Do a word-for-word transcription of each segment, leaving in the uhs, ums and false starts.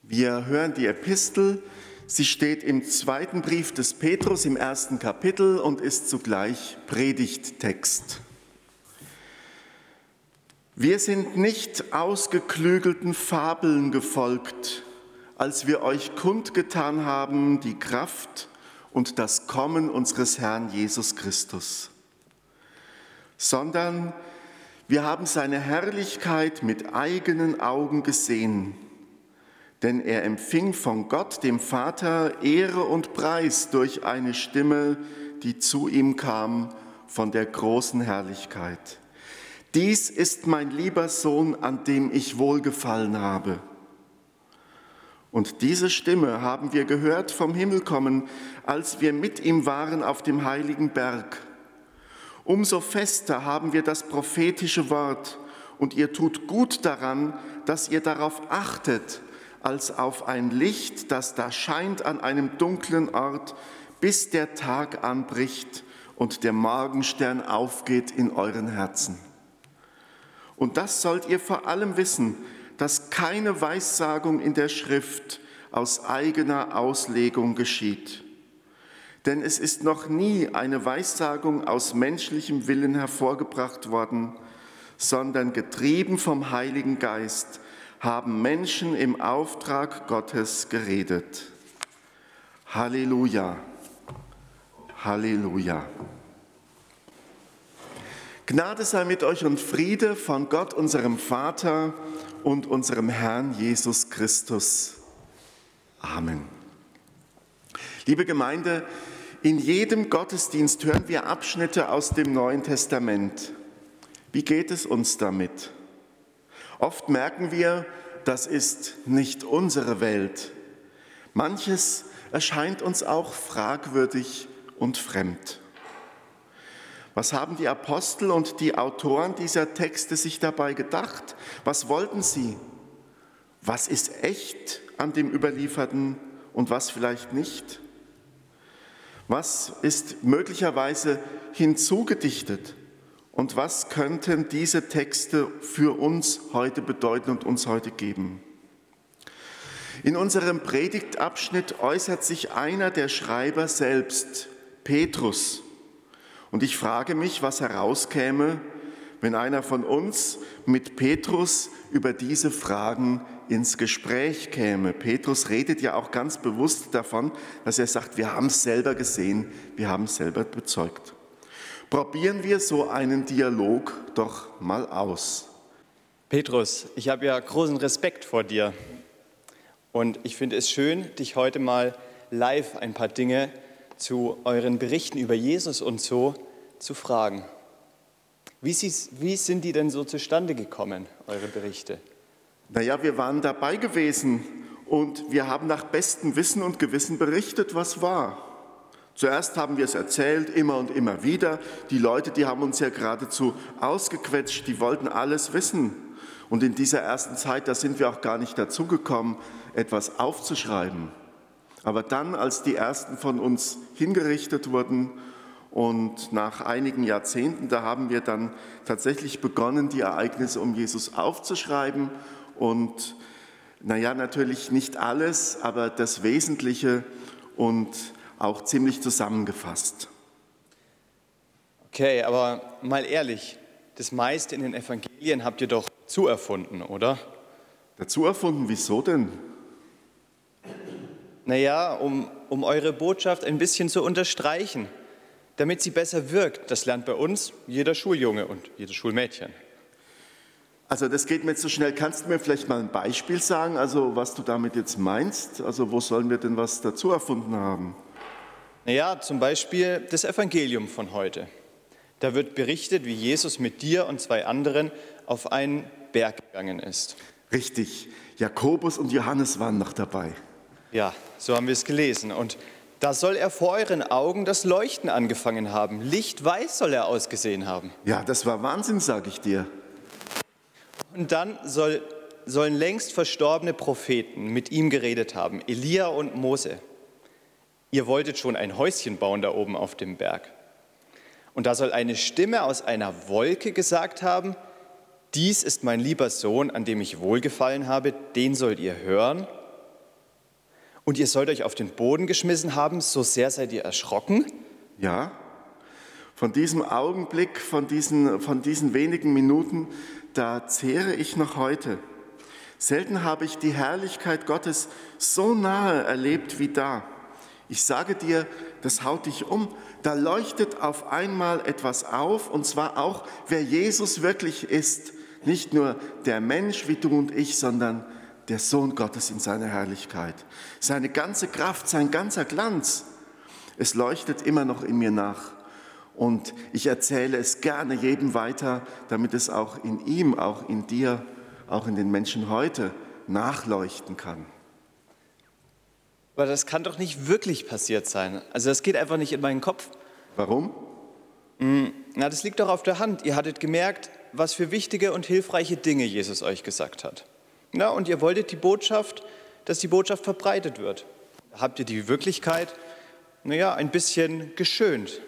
Wir hören die Epistel. Sie steht im zweiten Brief des Petrus im ersten Kapitel und ist zugleich Predigttext. Wir sind nicht ausgeklügelten Fabeln gefolgt, als wir euch kundgetan haben die Kraft und das Kommen unseres Herrn Jesus Christus, sondern wir haben seine Herrlichkeit mit eigenen Augen gesehen. Denn er empfing von Gott, dem Vater, Ehre und Preis durch eine Stimme, die zu ihm kam von der großen Herrlichkeit. Dies ist mein lieber Sohn, an dem ich wohlgefallen habe. Und diese Stimme haben wir gehört vom Himmel kommen, als wir mit ihm waren auf dem heiligen Berg. Umso fester haben wir das prophetische Wort, und ihr tut gut daran, dass ihr darauf achtet, als auf ein Licht, das da scheint an einem dunklen Ort, bis der Tag anbricht und der Morgenstern aufgeht in euren Herzen. Und das sollt ihr vor allem wissen, dass keine Weissagung in der Schrift aus eigener Auslegung geschieht. Denn es ist noch nie eine Weissagung aus menschlichem Willen hervorgebracht worden, sondern getrieben vom Heiligen Geist, haben Menschen im Auftrag Gottes geredet. Halleluja, Halleluja. Gnade sei mit euch und Friede von Gott, unserem Vater und unserem Herrn Jesus Christus. Amen. Liebe Gemeinde, in jedem Gottesdienst hören wir Abschnitte aus dem Neuen Testament. Wie geht es uns damit? Oft merken wir, das ist nicht unsere Welt. Manches erscheint uns auch fragwürdig und fremd. Was haben die Apostel und die Autoren dieser Texte sich dabei gedacht? Was wollten sie? Was ist echt an dem Überlieferten und was vielleicht nicht? Was ist möglicherweise hinzugedichtet? Und was könnten diese Texte für uns heute bedeuten und uns heute geben? In unserem Predigtabschnitt äußert sich einer der Schreiber selbst, Petrus. Und ich frage mich, was herauskäme, wenn einer von uns mit Petrus über diese Fragen ins Gespräch käme. Petrus redet ja auch ganz bewusst davon, dass er sagt, wir haben es selber gesehen, wir haben es selber bezeugt. Probieren wir so einen Dialog doch mal aus. Petrus, ich habe ja großen Respekt vor dir und ich finde es schön, dich heute mal live ein paar Dinge zu euren Berichten über Jesus und so zu fragen. Wie, sie, wie sind die denn so zustande gekommen, eure Berichte? Naja, wir waren dabei gewesen und wir haben nach bestem Wissen und Gewissen berichtet, was war. Zuerst haben wir es erzählt, immer und immer wieder. Die Leute, die haben uns ja geradezu ausgequetscht, die wollten alles wissen. Und in dieser ersten Zeit, da sind wir auch gar nicht dazu gekommen, etwas aufzuschreiben. Aber dann, als die ersten von uns hingerichtet wurden und nach einigen Jahrzehnten, da haben wir dann tatsächlich begonnen, die Ereignisse um Jesus aufzuschreiben. Und naja, natürlich nicht alles, aber das Wesentliche und auch ziemlich zusammengefasst. Okay, aber mal ehrlich, das meiste in den Evangelien habt ihr doch zuerfunden, oder? Dazu erfunden, wieso denn? Naja, um, um eure Botschaft ein bisschen zu unterstreichen, damit sie besser wirkt. Das lernt bei uns jeder Schuljunge und jedes Schulmädchen. Also das geht mir jetzt so schnell. Kannst du mir vielleicht mal ein Beispiel sagen, also was du damit jetzt meinst? Also wo sollen wir denn was dazu erfunden haben? Naja, zum Beispiel das Evangelium von heute. Da wird berichtet, wie Jesus mit dir und zwei anderen auf einen Berg gegangen ist. Richtig, Jakobus und Johannes waren noch dabei. Ja, so haben wir es gelesen. Und da soll er vor euren Augen das Leuchten angefangen haben. Lichtweiß soll er ausgesehen haben. Ja, das war Wahnsinn, sage ich dir. Und dann soll, sollen längst verstorbene Propheten mit ihm geredet haben, Elia und Mose. Ihr wolltet schon ein Häuschen bauen da oben auf dem Berg. Und da soll eine Stimme aus einer Wolke gesagt haben, dies ist mein lieber Sohn, an dem ich wohlgefallen habe, den sollt ihr hören. Und ihr sollt euch auf den Boden geschmissen haben, so sehr seid ihr erschrocken? Ja, von diesem Augenblick, von diesen, von diesen wenigen Minuten, da zehre ich noch heute. Selten habe ich die Herrlichkeit Gottes so nahe erlebt wie da. Ich sage dir, das haut dich um. Da leuchtet auf einmal etwas auf, und zwar auch, wer Jesus wirklich ist. Nicht nur der Mensch wie du und ich, sondern der Sohn Gottes in seiner Herrlichkeit. Seine ganze Kraft, sein ganzer Glanz. Es leuchtet immer noch in mir nach. Und ich erzähle es gerne jedem weiter, damit es auch in ihm, auch in dir, auch in den Menschen heute nachleuchten kann. Aber das kann doch nicht wirklich passiert sein. Also das geht einfach nicht in meinen Kopf. Warum? Na, das liegt doch auf der Hand. Ihr hattet gemerkt, was für wichtige und hilfreiche Dinge Jesus euch gesagt hat. Na, und ihr wolltet die Botschaft, dass die Botschaft verbreitet wird. Habt ihr die Wirklichkeit, naja, ein bisschen geschönt.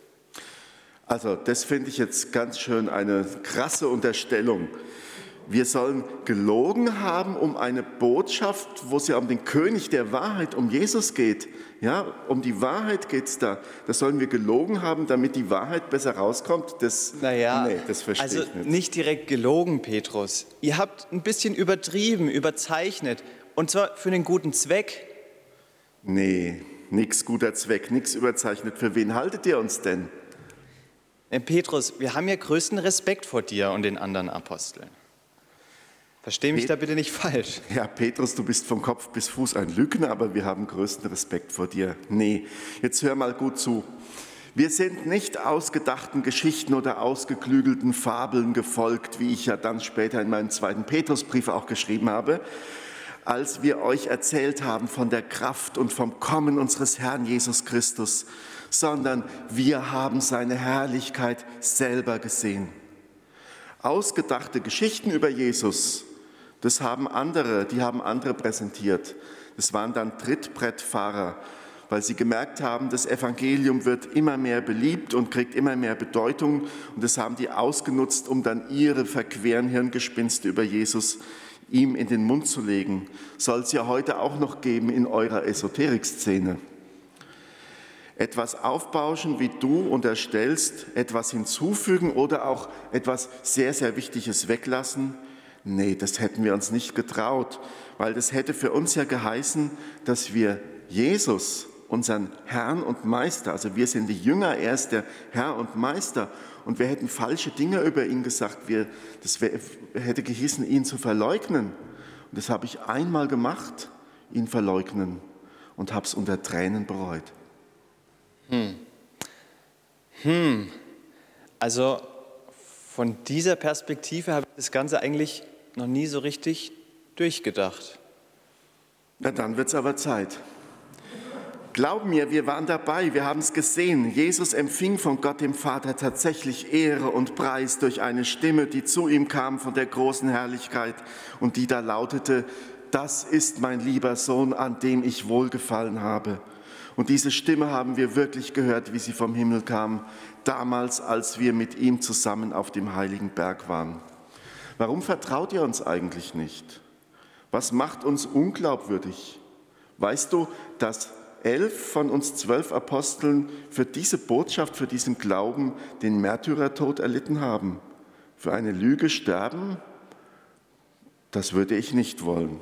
Also das finde ich jetzt ganz schön eine krasse Unterstellung. Wir sollen gelogen haben um eine Botschaft, wo es ja um den König der Wahrheit, um Jesus geht. Ja, um die Wahrheit geht es da. Das sollen wir gelogen haben, damit die Wahrheit besser rauskommt. Das, naja, nee, das verstehe also ich nicht. Nicht direkt gelogen, Petrus. Ihr habt ein bisschen übertrieben, überzeichnet. Und zwar für einen guten Zweck. Nee, nix guter Zweck, nix überzeichnet. Für wen haltet ihr uns denn? Petrus, wir haben ja größten Respekt vor dir und den anderen Aposteln. Versteh mich Pet- da bitte nicht falsch. Ja, Petrus, du bist von Kopf bis Fuß ein Lügner, aber wir haben größten Respekt vor dir. Nee, jetzt hör mal gut zu. Wir sind nicht ausgedachten Geschichten oder ausgeklügelten Fabeln gefolgt, wie ich ja dann später in meinem zweiten Petrusbrief auch geschrieben habe, als wir euch erzählt haben von der Kraft und vom Kommen unseres Herrn Jesus Christus, sondern wir haben seine Herrlichkeit selber gesehen. Ausgedachte Geschichten über Jesus, das haben andere, die haben andere präsentiert. Das waren dann Trittbrettfahrer, weil sie gemerkt haben, das Evangelium wird immer mehr beliebt und kriegt immer mehr Bedeutung. Und das haben die ausgenutzt, um dann ihre verqueren Hirngespinste über Jesus ihm in den Mund zu legen. Soll es ja heute auch noch geben in eurer Esoterik-Szene. Etwas aufbauschen, wie du unterstellst, etwas hinzufügen oder auch etwas sehr, sehr Wichtiges weglassen. Nee, das hätten wir uns nicht getraut, weil das hätte für uns ja geheißen, dass wir Jesus, unseren Herrn und Meister, also wir sind die Jünger, er ist der Herr und Meister, und wir hätten falsche Dinge über ihn gesagt, wir, das wär, hätte gehießen, ihn zu verleugnen. Und das habe ich einmal gemacht, ihn verleugnen, und habe es unter Tränen bereut. Hm. Hm. Also von dieser Perspektive habe ich das Ganze eigentlich noch nie so richtig durchgedacht. Na, dann wird es aber Zeit. Glaub mir, wir waren dabei, wir haben es gesehen. Jesus empfing von Gott dem Vater tatsächlich Ehre und Preis durch eine Stimme, die zu ihm kam von der großen Herrlichkeit und die da lautete: Das ist mein lieber Sohn, an dem ich wohlgefallen habe. Und diese Stimme haben wir wirklich gehört, wie sie vom Himmel kam, damals, als wir mit ihm zusammen auf dem heiligen Berg waren. Warum vertraut ihr uns eigentlich nicht? Was macht uns unglaubwürdig? Weißt du, dass elf von uns zwölf Aposteln für diese Botschaft, für diesen Glauben den Märtyrertod erlitten haben? Für eine Lüge sterben? Das würde ich nicht wollen.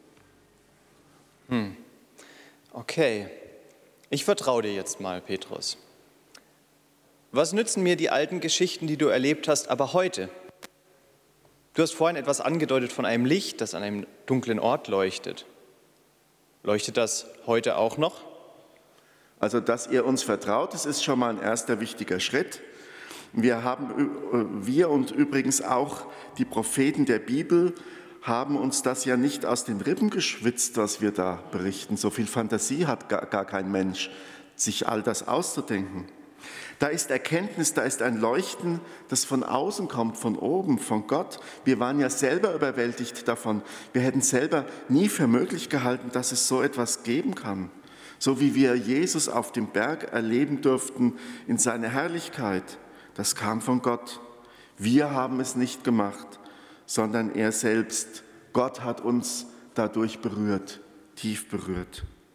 Hm. Okay. Ich vertraue dir jetzt mal, Petrus. Was nützen mir die alten Geschichten, die du erlebt hast, aber heute? Du hast vorhin etwas angedeutet von einem Licht, das an einem dunklen Ort leuchtet. Leuchtet das heute auch noch? Also, dass ihr uns vertraut, das ist schon mal ein erster wichtiger Schritt. Wir haben, wir und übrigens auch die Propheten der Bibel haben uns das ja nicht aus den Rippen geschwitzt, was wir da berichten. So viel Fantasie hat gar, gar kein Mensch, sich all das auszudenken. Da ist Erkenntnis, da ist ein Leuchten, das von außen kommt, von oben, von Gott. Wir waren ja selber überwältigt davon. Wir hätten selber nie für möglich gehalten, dass es so etwas geben kann. So wie wir Jesus auf dem Berg erleben durften in seiner Herrlichkeit, das kam von Gott. Wir haben es nicht gemacht, sondern er selbst. Gott hat uns dadurch berührt, tief berührt.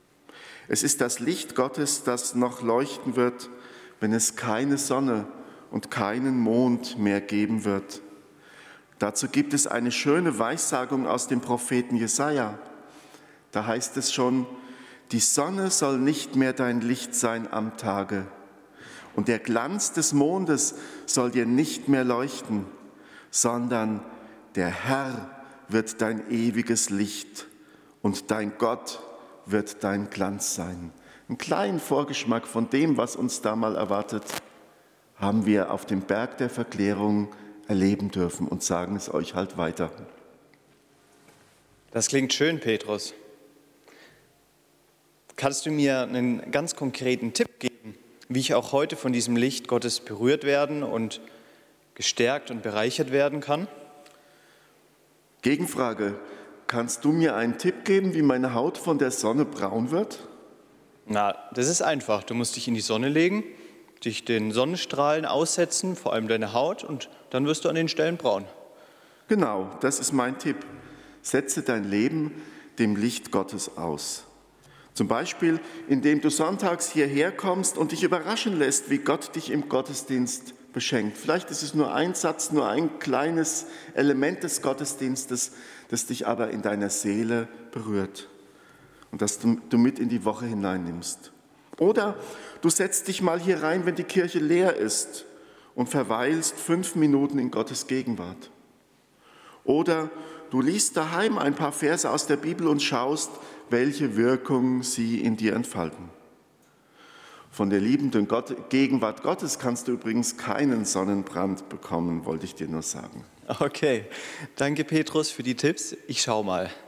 Es ist das Licht Gottes, das noch leuchten wird, wenn es keine Sonne und keinen Mond mehr geben wird. Dazu gibt es eine schöne Weissagung aus dem Propheten Jesaja. Da heißt es schon: Die Sonne soll nicht mehr dein Licht sein am Tage, und der Glanz des Mondes soll dir nicht mehr leuchten, sondern der Herr wird dein ewiges Licht und dein Gott wird dein Glanz sein. Einen kleinen Vorgeschmack von dem, was uns da mal erwartet, haben wir auf dem Berg der Verklärung erleben dürfen und sagen es euch halt weiter. Das klingt schön, Petrus. Kannst du mir einen ganz konkreten Tipp geben, wie ich auch heute von diesem Licht Gottes berührt werden und gestärkt und bereichert werden kann? Gegenfrage: Kannst du mir einen Tipp geben, wie meine Haut von der Sonne braun wird? Na, das ist einfach. Du musst dich in die Sonne legen, dich den Sonnenstrahlen aussetzen, vor allem deine Haut, und dann wirst du an den Stellen braun. Genau, das ist mein Tipp. Setze dein Leben dem Licht Gottes aus. Zum Beispiel, indem du sonntags hierher kommst und dich überraschen lässt, wie Gott dich im Gottesdienst beschenkt. Vielleicht ist es nur ein Satz, nur ein kleines Element des Gottesdienstes, das dich aber in deiner Seele berührt und das du, du mit in die Woche hineinnimmst. Oder du setzt dich mal hier rein, wenn die Kirche leer ist, und verweilst fünf Minuten in Gottes Gegenwart. Oder du liest daheim ein paar Verse aus der Bibel und schaust, welche Wirkung sie in dir entfalten. Von der liebenden Gott, Gegenwart Gottes kannst du übrigens keinen Sonnenbrand bekommen, wollte ich dir nur sagen. Okay, danke Petrus für die Tipps. Ich schau mal.